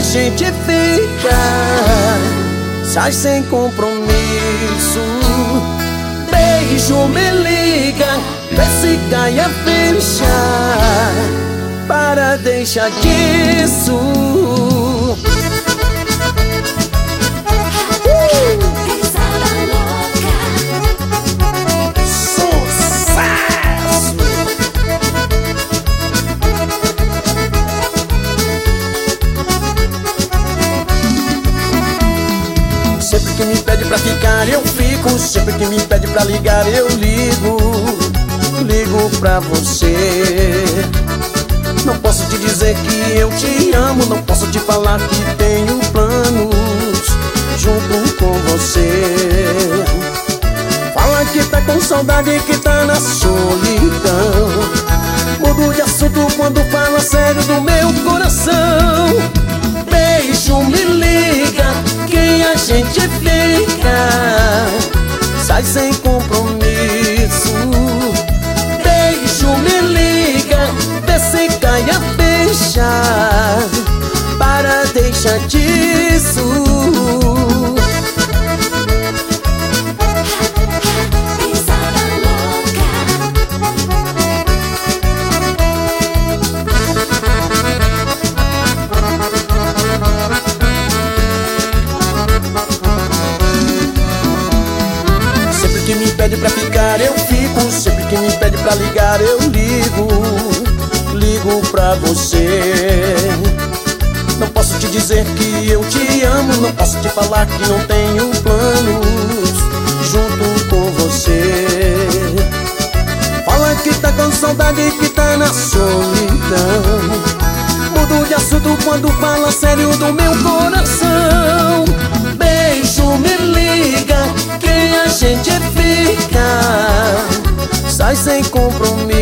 gente fica, sai sem compromisso. Beijo, me liga, vê se cai a ficha, para deixar disso. Sempre que me pede pra ficar eu fico, sempre que me pede pra ligar eu ligo. Ligo pra você. Não posso te dizer que eu te amo, não posso te falar que tenho planos junto com você. Fala que tá com saudade, que tá na solidão. Mudo de assunto quando fala sério do meu coração. Beijo, me liga, quem a gente fica, sai sem compromisso. Beijo, me liga, vê se cai a ficha, para deixar disso. Sempre que me pede pra ficar eu fico, sempre que me pede pra ligar eu ligo. Ligo pra você. Não posso te dizer que eu te amo, não posso te falar que não tenho planos junto com você. Fala que tá com saudade, que tá na solidão. Mudo de assunto quando fala sério do meu coração. Beijo, me liga, quem a gente fica, sai sem compromisso.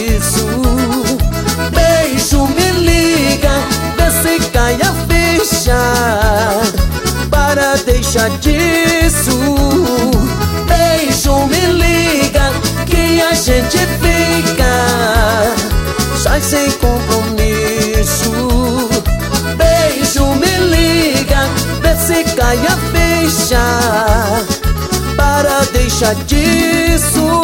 Beijo, me liga, vê se cai a ficha, para deixar disso. Beijo, me liga, quem a gente fica, sai sem compromisso. Beijo, me liga, vê se cai a ficha, para deixar disso.